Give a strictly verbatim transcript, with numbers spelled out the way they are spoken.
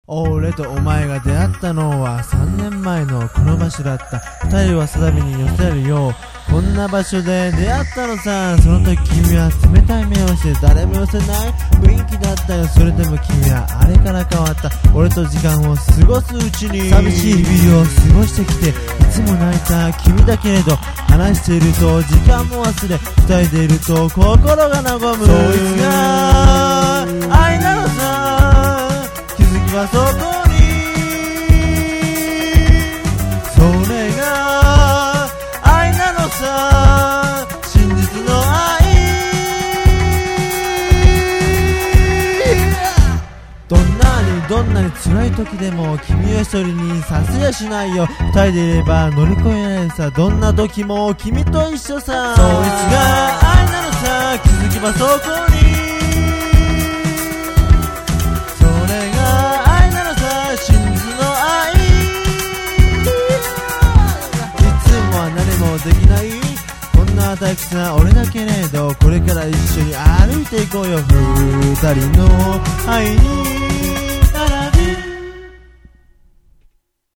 俺とお前が出会ったのはさんねんまえのこの場所だった。二人は定めに寄せるようこんな場所で出会ったのさ。その時君は冷たい目をして誰も寄せない雰囲気だったよ。それでも君はあれから変わった。俺と時間を過ごすうちに寂しい日々を過ごしてきて、いつも泣いた君だけれど話していると時間も忘れ、二人でいると心が和む。そいつが愛なのさ、気づきはそこに。それが愛なのさ、真実の愛。どんなにどんなに辛い時でも君を一人にさせやしないよ。二人でいれば乗り越えられるさ。どんな時も君と一緒さ。そいつが愛なのさ、気づけばそこに。できないこんな退屈な俺だけれど、これから一緒に歩いていこうよ。二人の愛に